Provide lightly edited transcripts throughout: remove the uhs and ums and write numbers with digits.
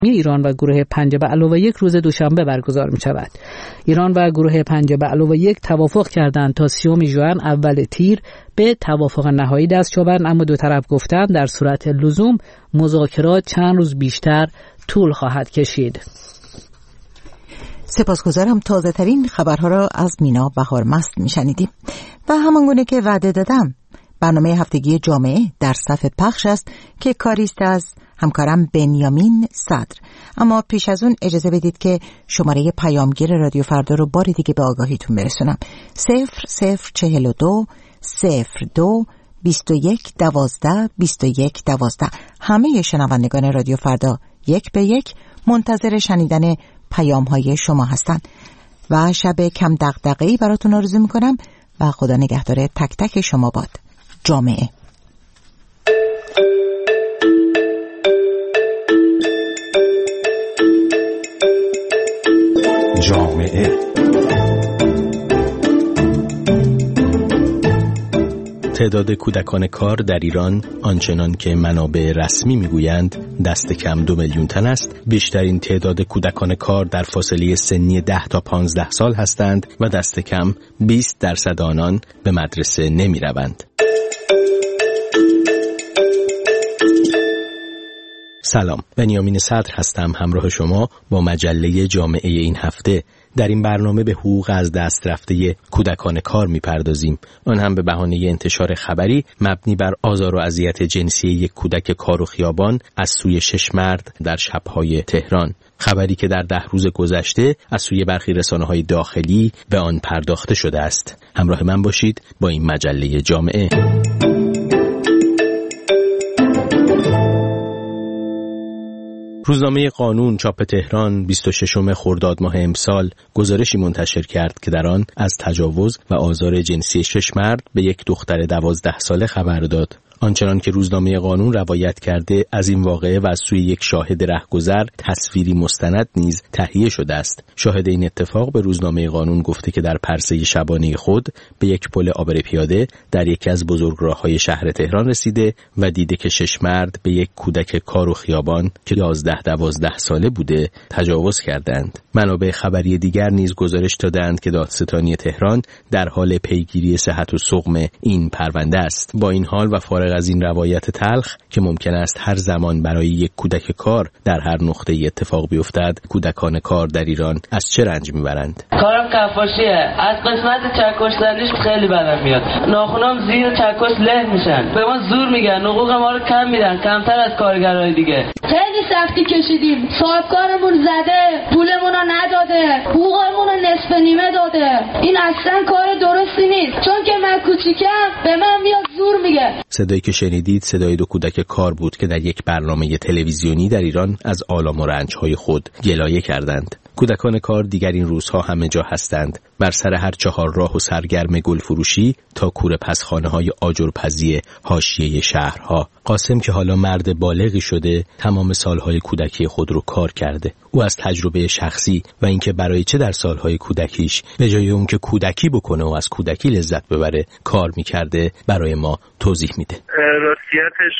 ایران و گروه 5 به علاوه 1 روز دوشنبه برگزار می شود. ایران و گروه 5 به علاوه 1 توافق کردند تا 30 ژوئن اول تیر به توافق نهایی دست یابند، اما دو طرف گفتند در صورت لزوم مذاکرات چند روز بیشتر طول خواهد کشید. سپاسگزارم. تازه ترین خبرها را از مینا بهار مست میشنیدیم و همانگونه که وعده دادم برنامه هفتگی جامعه در صف پخش است که کاریست از همکارم بنیامین صدر. اما پیش از اون اجازه بدید که شماره پیامگیر رادیو فردا رو بار دیگه به آگاهیتون برسونم. 0042 02 21 12 21 12. همه شنوندگان رادیو فردا یک به یک منتظر شنیدن پیام‌های شما هستند و شب کم دغدغه‌ای براتون آرزو می‌کنم و خدا نگهدار تک تک شما باد. جامعه تعداد کودکان کار در ایران آنچنان که منابع رسمی میگویند دست کم 2 میلیون تن است. بیشترین تعداد کودکان کار در فاصله سنی 10 تا 15 سال هستند و دست کم 20% آنان به مدرسه نمی روند. سلام، بنیامین صدر هستم، همراه شما با مجله جامعه این هفته. در این برنامه به حقوق از دست رفته کودکان کار میپردازیم، آن هم به بهانه انتشار خبری مبنی بر آزار و اذیت جنسی یک کودک کار و خیابان از سوی 6 مرد در شب‌های تهران. خبری که در 10 روز گذشته از سوی برخی رسانه‌های داخلی به آن پرداخته شده است. همراه من باشید با این مجله جامعه. روزنامه قانون چاپ تهران 26 خرداد ماه امسال گزارشی منتشر کرد که در آن از تجاوز و آزار جنسی 6 مرد به یک دختر 12 ساله خبر داد. آنچنان که روزنامه قانون روایت کرده از این واقعه و از سوی یک شاهد رهگذر تصویری مستند نیز تهیه شده است. شاهد این اتفاق به روزنامه قانون گفته که در پرسه شبانه خود به یک پل عابر پیاده در یکی از بزرگراه‌های شهر تهران رسیده و دیده که 6 مرد به یک کودک کار و خیابان که 11-12 ساله بوده تجاوز کردند. منابع خبری دیگر نیز گزارش دادند که دادستانی تهران در حال پیگیری صحت و سقم این پرونده است. با این حال و فارغ از این روایت تلخ که ممکن است هر زمان برای یک کودک کار در هر نقطه‌ای اتفاق بیفتد، کودکان کار در ایران از چه رنج میبرند؟ کارم کفاشیه. از قسمت چکش زنیش خیلی بدم میاد. ناخونام زیر چکش له میشن. به ما زور میگن، حقوق ما رو کم میدن، کمتر از کارگرای دیگه. خیلی سختی کشیدیم. صاحبکارمون زده، پولمون رو نداده، حقوقمون رو نصف نیمه داده. این اصلا کار درستی نیست. چون که من کوچیکم به من میاد زور میگه. صدایی که شنیدید صدای 2 کودک کار بود که در یک برنامه تلویزیونی در ایران از آلام و رنج‌های خود گلایه کردند. کودکان کار دیگر این روزها همه جا هستند، بر سر هر 4 راه و سرگرم گل فروشی تا کوره پسخانه‌های آجرپزی حاشیه شهرها. قاسم که حالا مرد بالغی شده تمام سالهای کودکی خود رو کار کرده. او از تجربه شخصی و اینکه برای چه در سالهای کودکیش به جای اون که کودکی بکنه و از کودکی لذت ببره کار میکرده برای ما توضیح میده. راستیتش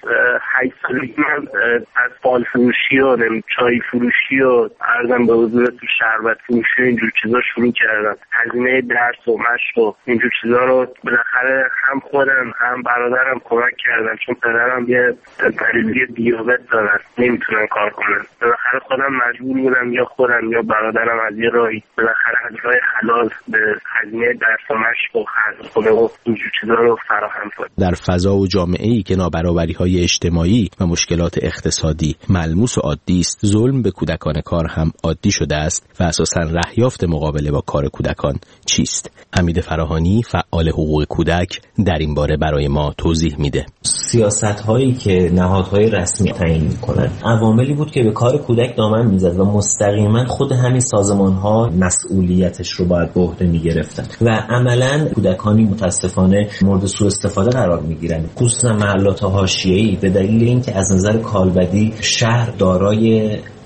8 سالگی من از فال فروشی و چای فروشی و عرضم به حضور تو شربت فروشی اینجور چیزا شروع کردم. هزینه درس و مشق و اینجور چیزا رو بالاخره هم خودم هم برادرم کمک کردم، چون پدرم یه مریضی دیابت داره، نمیتونن کار کنن. بالاخره خودم مجبور بودم یا خودم یا برادرم از یه راهی بالاخره از راه حلال به هزینه درس و مشق و خرج خونه و اینجور چیزا رو فراهم کنم. در فضا و جامعه‌ای که نابرابری‌های اجتماعی و مشکلات اقتصادی ملموس و عادی است، ظلم به کودکان کار هم عادی شده است و اساساً رهیافت مقابله با کار کودکان چیست؟ حمید فراهانی فعال حقوق کودک در این باره برای ما توضیح میده. سیاست‌هایی که نهادهای رسمی تعیین می‌کنند عواملی بود که به کار کودک دامن می‌زد و مستقیما خود همین سازمان‌ها مسئولیتش رو باید به عهده می‌گرفتن و عملاً کودکانی متأسفانه مورد سوء استفاده قرار می‌گیرند، خصوصا محلات حاشیه‌ای، به دلیل اینکه از نظر کالبدی شهر دارای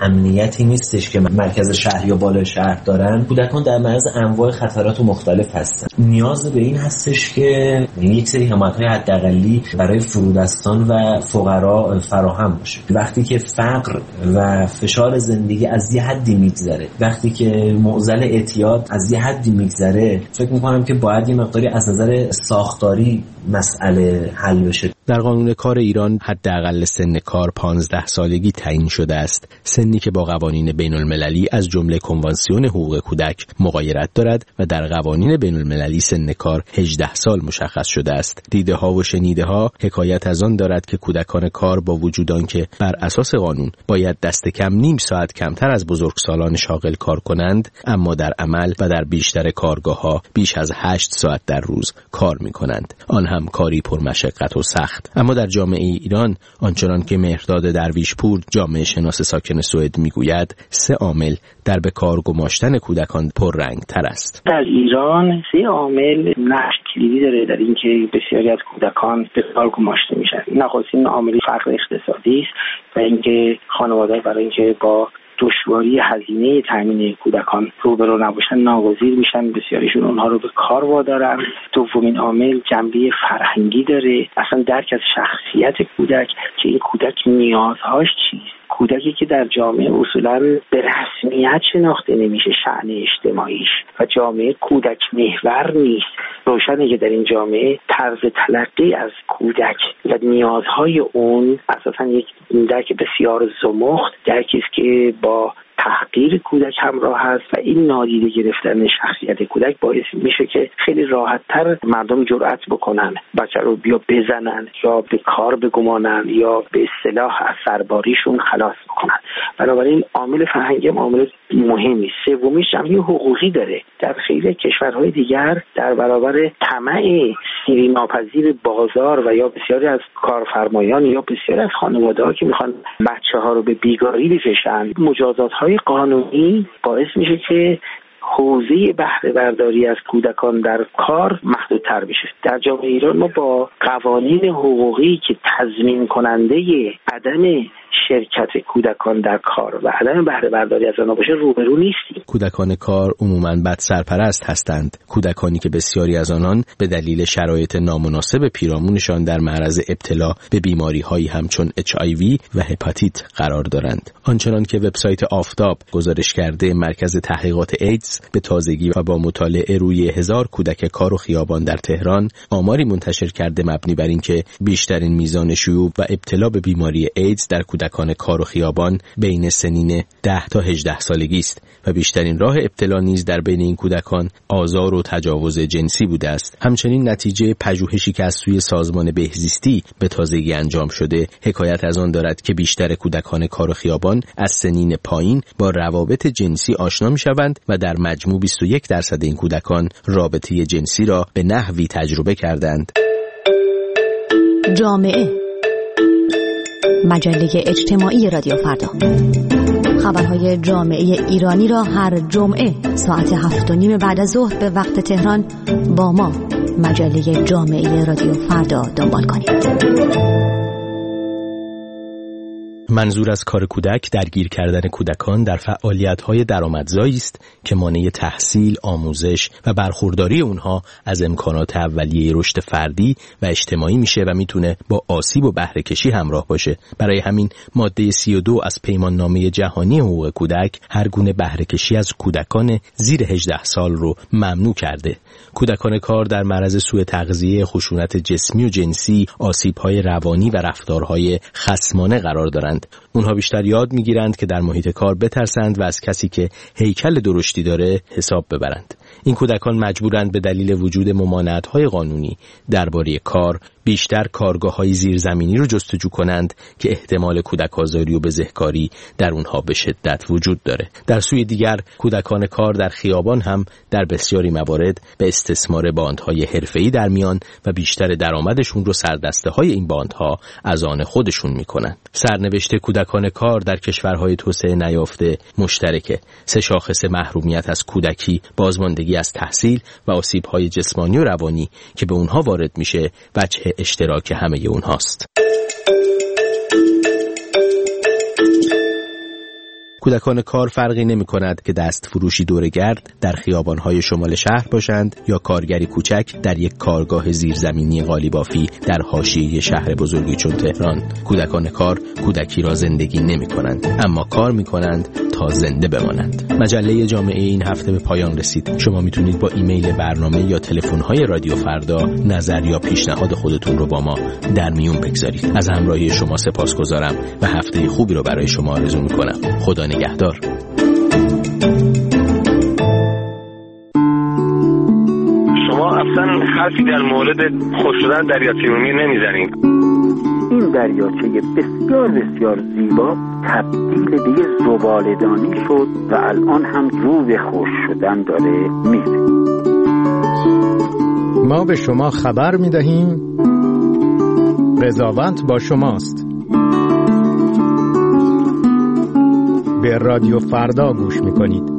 امنیتی نیستش که مرکز شهر یا بالای شهر دارن، کودکان در معرض انواع خطرات مختلف هستن. نیاز به این هستش که یک سری حمایت‌های حداقلی برای فرودستان و فقرا فراهم باشه. وقتی که فقر و فشار زندگی از یه حدی میگذره، وقتی که معضل اعتیاد از یه حدی میگذره، فکر می‌کنم که باید یه مقداری از نظر ساختاری مسئله حل بشه. در قانون کار ایران حداقل سن کار 15 سالگی تعیین شده است، سنی که با قوانین بین‌المللی از جمله کنوانسیون حقوق کودک مغایرت دارد و در قوانین بین‌المللی سن کار 18 سال مشخص شده است. دیده ها و شنیده ها حکایت از آن دارد که کودکان کار با وجود آنکه بر اساس قانون باید دست کم نیم ساعت کمتر از بزرگسالان شاغل کار کنند، اما در عمل و در بیشتر کارگاه‌ها بیش از 8 ساعت در روز کار می‌کنند، آن هم کاری پرمشقت و سخت. اما در جامعه ایران، آنچنان که مهرداد درویشپور جامعه شناس ساکن سوئد میگوید، 3 عامل در به کار گماشتن کودکان پررنگ‌تر است. در ایران 3 عامل نقش کلیدی داره در اینکه بسیاری از کودکان به کار گماشته میشن. نخستین عامل فقر اقتصادی است و اینکه خانواده‌ها برای اینکه با دشواری هزینه تامین کودکان روبرو نباشن ناگزیر میشن، بسیاریشون اونها رو به کار وادارن. دومین عامل جنبه فرهنگی داره، اصلا درک از شخصیت کودک که این کودک نیازهاش چیست. کودکی که در جامعه اصولاً به رسمیت شناخته نمیشه شأن اجتماعیش و جامعه کودک محور نیست، روشنه که در این جامعه طرز تلقی از کودک و نیازهای اون اساساً یک درک بسیار زمخت، درکی است که با تحقیر کودک همراه هست و این نادیده گرفتن شخصیت کودک باعث میشه که خیلی راحت‌تر مردم جرأت بکنن بچه رو بیا بزنن یا به کار بگمانن یا به اصطلاح از سرباریشون خلاص بکنن. بنابراین عامل فرهنگی عامل مهمی. سومیش جنبه حقوقی داره. در خیلی کشورهای دیگر در برابر طمع سیری ناپذیر بازار و یا بسیاری از کارفرمایان یا بسیاری از خانواده‌ها که میخوان بچه‌ها رو به بیگاری بکشن، مجازات‌های قانونی باعث میشه که حوزه بهره برداری از کودکان در کار محدودتر بشه. در جامعه ایران ما با قوانین حقوقی که تضمین کننده عدم شرکت کودکان در کار و عدم بهره برداری از آنها باشه روبرو نیستیم. کودکان کار عموماً بد سرپرست هستند. کودکانی که بسیاری از آنان به دلیل شرایط نامناسب پیرامونشان در معرض ابتلا به بیماری‌هایی همچون HIV و هپاتیت قرار دارند. آنچنان که وبسایت آفتاب گزارش کرده، مرکز تحقیقات ایدز به تازگی و با مطالعه روی 1000 کودک کار و خیابان در تهران آماری منتشر کرده مبنی بر اینکه بیشترین میزان شیوع و ابتلا به بیماری ایدز در کودکان کار و خیابان بین سنین 10 تا 18 سالگی است و بیشترین راه ابتلا نیز در بین این کودکان آزار و تجاوز جنسی بوده است. همچنین نتیجه پژوهشی که از سوی سازمان بهزیستی به تازگی انجام شده حکایت از آن دارد که بیشتر کودکان کار و خیابان از سنین پایین با روابط جنسی آشنا می‌شوند و در مجموع 21% این کودکان رابطه جنسی را به نحوی تجربه کردند. جامعه، مجله اجتماعی رادیو فردا. خبرهای جامعه ایرانی را هر جمعه ساعت 7:30 بعد از ظهر به وقت تهران با ما مجله جامعه رادیو فردا دنبال کنید. منظور از کار کودک درگیر کردن کودکان در فعالیت‌های درآمدزایی است که مانع تحصیل، آموزش و برخورداری اونها از امکانات اولیه رشد فردی و اجتماعی میشه و میتونه با آسیب و بهره کشی همراه باشه. برای همین ماده 32 از پیمان نامه جهانی حقوق کودک هر گونه بهره کشی از کودکان زیر 18 سال رو ممنوع کرده. کودکان کار در معرض سوء تغذیه، خشونت جسمی و جنسی، آسیب‌های روانی و رفتارهای خصمانه قرار دارند. اونها بیشتر یاد میگیرند که در محیط کار بترسند و از کسی که هیکل درشتی داره حساب ببرند. این کودکان مجبورند به دلیل وجود ممانعت‌های قانونی درباره کار بیشتر کارگاه‌های زیرزمینی رو جستجو کنند که احتمال کودک آزاری و بزهکاری در اونها به شدت وجود داره. در سوی دیگر کودکان کار در خیابان هم در بسیاری موارد به استثمار باندهای حرفه‌ای در میان و بیشتر درآمدشون رو سردسته‌های این باندها از آن خودشون میکنند. سرنوشت کودکان کار در کشورهای توسعه نیافته مشترکه. 3 شاخص محرومیت از کودکی، بازماندگی از تحصیل و آسیب‌های جسمانی و روانی که به اونها وارد میشه وجه اشتراک همه اونهاست. کودکان کار فرقی نمی‌کند که دست فروشی دورگرد در خیابان‌های شمال شهر باشند یا کارگری کوچک در یک کارگاه زیرزمینی قالیبافی در حاشیه شهر بزرگی چون تهران. کودکان کار کودکی را زندگی نمی‌کنند، اما کار می‌کنند تا زنده بمانند. مجله جامعه این هفته به پایان رسید. شما میتونید با ایمیل برنامه یا تلفن‌های رادیو فردا نظر یا پیشنهاد خودتون رو با ما در میون بگذارید. از همراهی شما سپاسگزارم و هفته خوبی رو برای شما آرزو می‌کنم. خدا نگهدار. شما اصلا حرفی در مورد خشک‌شدن دریاچه ارومیه نمیزنید. این دریاچه بسیار بسیار زیبا تبدیل به یه زباله‌دانی شد و الان هم رو به خشک شدن داره میره. ما به شما خبر میدهیم قضاوت با شماست. به رادیو فردا گوش میکنید.